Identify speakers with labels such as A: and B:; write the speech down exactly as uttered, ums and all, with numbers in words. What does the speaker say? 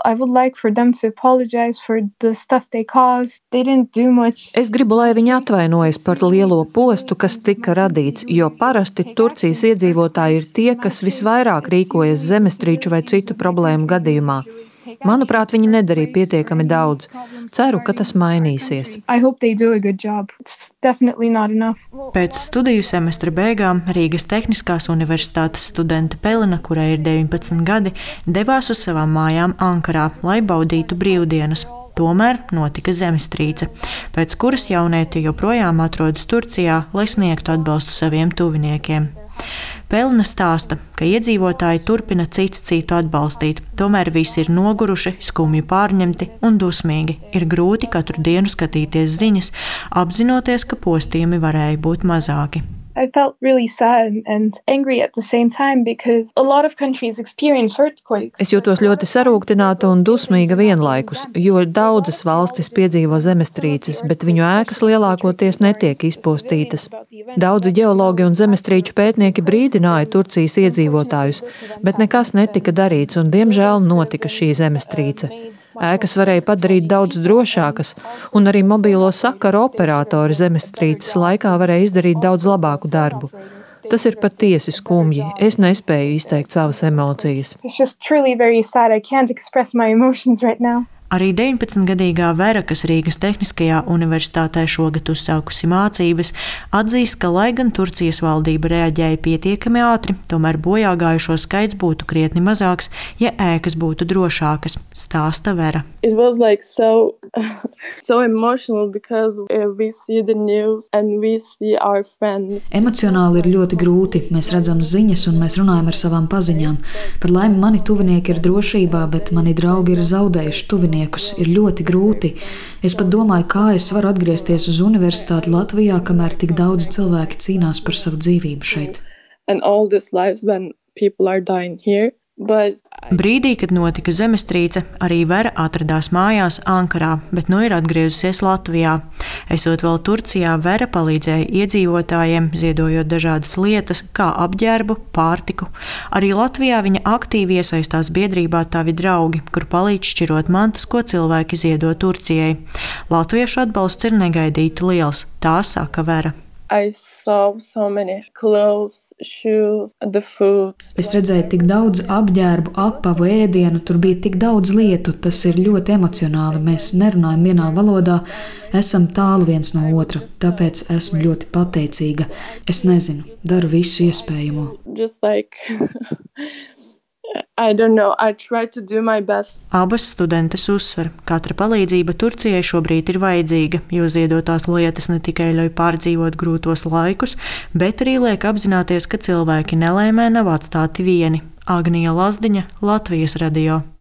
A: I would like for them to apologize for the stuff they caused. They didn't do much.
B: Es gribu, lai viņi atvainojas par lielo postu, kas tika radīts, jo parasti Turcijas iedzīvotāji ir tie, kas visvairāk rīkojas zemestrīču vai citu problēmu gadījumā. Manuprāt, viņi nedarīja pietiekami daudz. Ceru, ka tas mainīsies.
A: I hope they do a good job. It's definitely not enough.
C: Pēc studiju semestra beigām Rīgas Tehniskās universitātes studente Pelina, kurai ir deviņpadsmit gadi, devās uz savām mājām Ankarā, lai baudītu brīvdienas. Tomēr notika zemestrīce, pēc kuras jaunieti joprojām atrodas Turcijā, lai sniegtu atbalstu saviem tuviniekiem. Pelina stāsta, ka iedzīvotāji turpina cits citu atbalstīt, tomēr visi ir noguruši, skumji pārņemti un dusmīgi. Ir grūti katru dienu skatīties ziņas, apzinoties, ka postījumi varēja būt mazāki.
A: I felt really sad and angry at the same time because a lot of countries experience earthquakes.
B: Es jūtos ļoti sarūktināta un dusmīga vienlaikus, jo daudzas valstis piedzīvo zemestrīces, bet viņu ēkas lielākoties netiek izpostītas. Daudzi ģeologi un zemestrīču pētnieki brīdināja Turcijas iedzīvotājus, bet nekas netika darīts un, diemžēl, notika šī zemestrīce. Ēkas varēja padarīt daudz drošākas, un arī mobīlo sakaru operatori zemestrīces laikā varēja izdarīt daudz labāku darbu. Tas ir patiesi skumji. Es nespēju izteikt savas emocijas.
A: It's just truly very sad. I can't express my emotions right now.
C: Arī deviņpadsmitgadīgā Vera, kas Rīgas Tehniskajā universitātē šogad uzsākusi mācības, atzīst, ka, lai gan Turcijas valdība reaģēja pietiekami ātri, tomēr bojāgājušo skaits būtu krietni mazāks, ja ēkas būtu drošākas, stāsta Vera.
D: It was like so, so emotional because we see the news and we see our friends.
E: Emocionāli ir ļoti grūti. Mēs redzam ziņas un mēs runājam ar savām paziņām. Par laimi mani tuvinieki ir drošībā, bet mani draugi ir zaudējuši tuvinieki. Ir ļoti grūti. Es pat domāju, kā es varu atgriezties uz universitāti Latvijā, kamēr tik daudz cilvēki cīnās par savu dzīvību šeit.
D: And all these lives when people are dying here. But
C: Brīdī, kad notika zemestrīce, arī Vera atradās mājās Ankarā, bet nu ir atgriezusies Latvijā. Esot vēl Turcijā, Vera palīdzēja iedzīvotājiem, ziedojot dažādas lietas, kā apģērbu, pārtiku. Arī Latvijā viņa aktīvi iesaistās biedrībā Tavi draugi, kur palīdz šķirot mantas, ko cilvēki ziedo Turcijai. Latviešu atbalsts ir negaidīti liels, tā saka Vera.
D: I saw so many clothes, shoes, the food.
E: Es redzēju tik daudz apģērbu, apavu, ēdienu, tur bija tik daudz lietu, tas ir ļoti emocionāli. Mēs nerunājam vienā valodā, esam tālu viens no otra, tāpēc esmu ļoti pateicīga. Es nezinu, daru visu iespējamo.
D: Just like I don't know, I try to do my best.
C: Abas studentes uzsver, katra palīdzība Turcijai šobrīd ir vajadzīga, jo ziedotās lietas ne tikai ļauj pārdzīvot grūtos laikus, bet arī liek apzināties, ka cilvēki nelēmē nav atstāti vieni. Agnija Lazdiņa, Latvijas radio.